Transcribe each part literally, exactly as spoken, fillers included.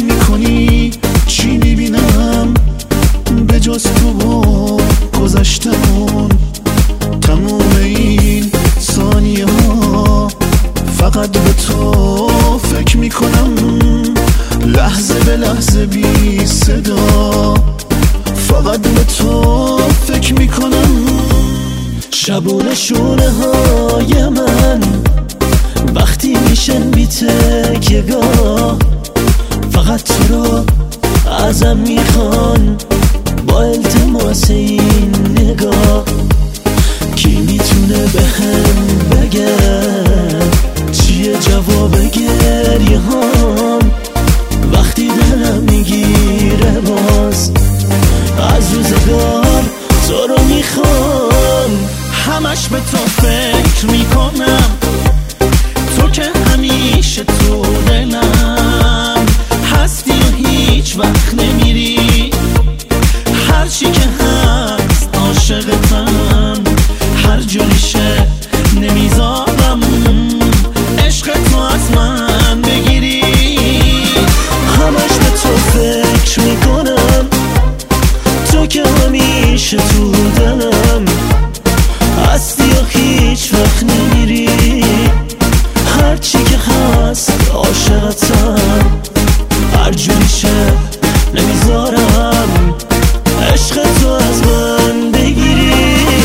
فکر میکنی چی میبینم به جز تو و گذشتمون؟ تموم این ثانیه ها فقط به تو فکر میکنم، لحظه به لحظه بی صدا فقط به تو فکر میکنم. شبونه شونه های من وقتی میشن بی تکیه‌گاه، فقط تو رو ازم میخوان با التماس این نگاه. کی میتونه به هم بگه چیه جواب گریه هام وقتی دلم میگیره باز از روزگار تو رو میخوام. همش به تو فکر میکنم، تو که همیشه تو دلم هستی و هیچ وقت نمیری. هرچی که هست عاشقتم، هر جوریشه نمیذارم عشق تو از من بگیری. همش به تو فکر میکنم، تو که همیشه تو دلم هستی و هیچ وقت نمیری. هرچی که هست عاشقتم، هر جوریشه نمیذارم عشق تو از من بگیری.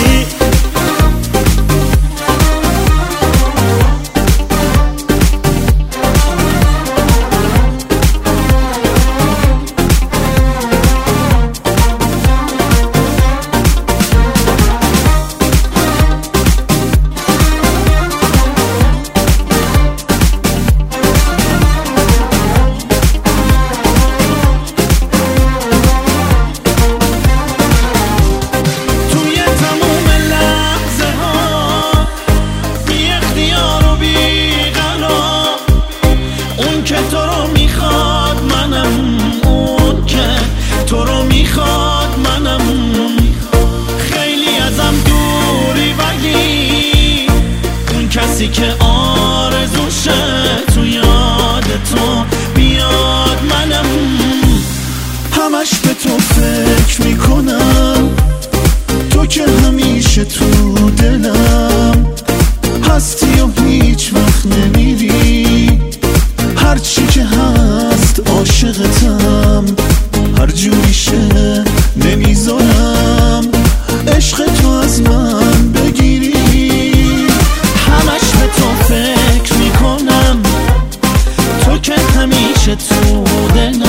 که تو رو میخواد منم، اون که تو رو میخواد منم. خیلی ازم دوری ولی اون کسی که آرزوشه تو یاد تو بیاد منم. همش به تو فکر میکنم، تو که همیشه تو دلم هستی و هیچ وقت نمیری. هرچی که هست عاشقتم، هر جوریشه نمیذارم عشق تو از من بگیری. همش به تو فکر میکنم، تو که همیشه تو دلم